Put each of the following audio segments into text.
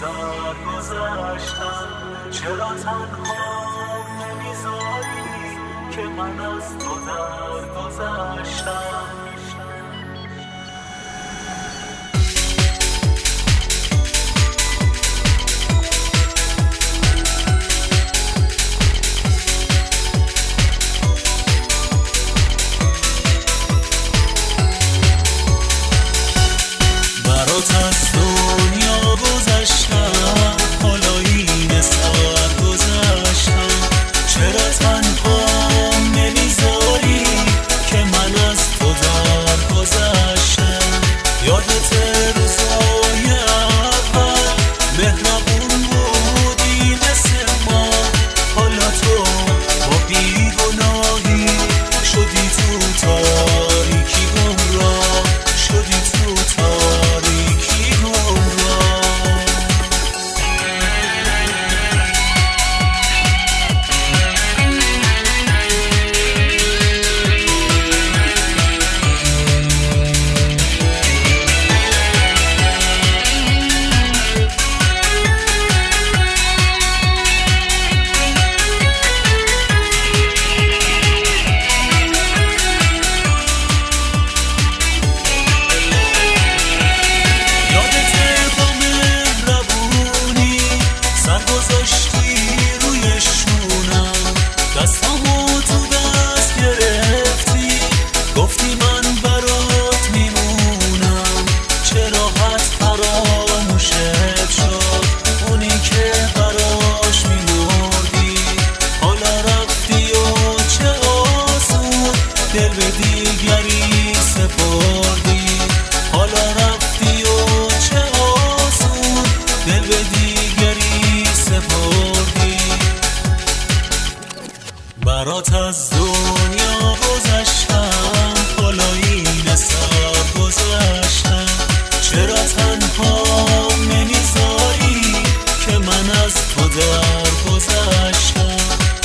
سر گذشتم، چرا تنها نمیذاری که من از تو در گذشتم. برات از دنیا گذشتم، حالا این سر گذشتم، چرا تنها نمیذاری که من از تو در گذشتم. یادت روزای اول مهربون بودی مثل ما، حالا تو با بیگناهی شدی تو تاریکی گمراه، شدی تو تاریکی گمراه. دستامو تو دست گرفتی، گفتی من برات میمونم، چه راحت فراموشت شد اونی که براش میمردی. حالا رفتی و چه آسون دل به دیگری سپردی. حالا رفتی و چه آسون دل به دیگری سپردی. برات از دنیا گذشتم، حالا این سر گذشتم، چرا تنها نمیذاری که من از تو در گذشتم.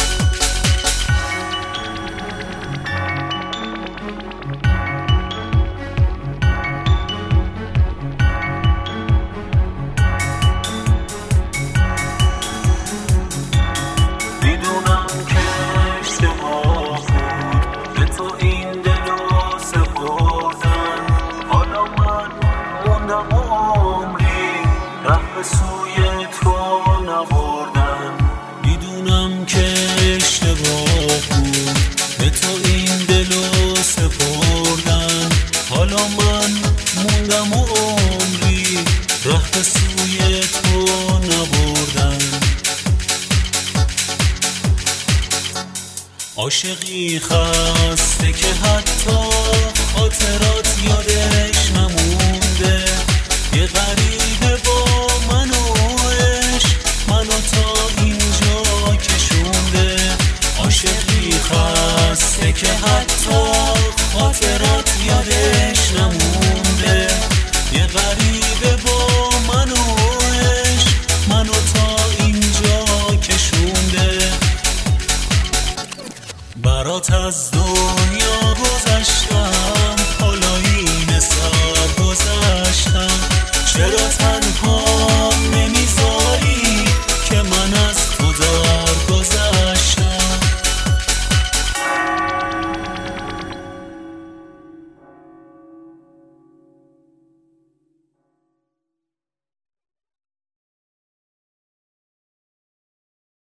میدونم که اشتباه بود به تو این دلو سپردن، حالا من موندم و عمری ره به سوی تو نبردم. میدونم که اشتباه بود به تو این دلو سپردن، حالا من موندم و عمری ره به سوی تو نبردم. عاشقی خسته که حتی خاطرات یادش نمونده، یه غریبه با من و عشق منو تا اینجا کشونده. عاشقی خسته که حتی